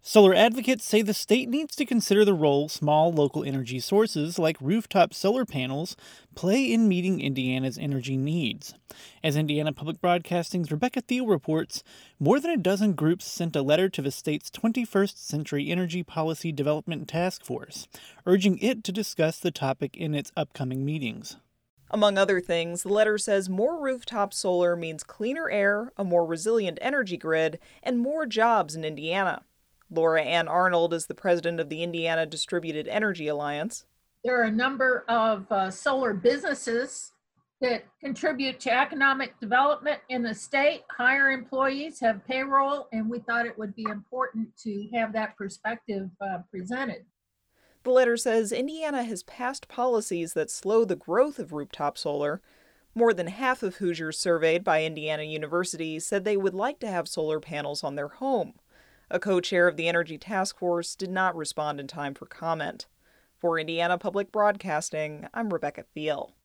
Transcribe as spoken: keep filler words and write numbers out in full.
Solar advocates say the state needs to consider the role small local energy sources like rooftop solar panels play in meeting Indiana's energy needs. As Indiana Public Broadcasting's Rebecca Thiel reports, more than a dozen groups sent a letter to the state's twenty-first Century Energy Policy Development Task Force, urging it to discuss the topic in its upcoming meetings. Among other things, the letter says more rooftop solar means cleaner air, a more resilient energy grid, and more jobs in Indiana. Laura Ann Arnold is the president of the Indiana Distributed Energy Alliance. There are a number of uh, solar businesses that contribute to economic development in the state, hire employees, have payroll, and we thought it would be important to have that perspective uh, presented. The letter says Indiana has passed policies that slow the growth of rooftop solar. More than half of Hoosiers surveyed by Indiana University said they would like to have solar panels on their home. A co-chair of the Energy Task Force did not respond in time for comment. For Indiana Public Broadcasting, I'm Rebecca Thiel.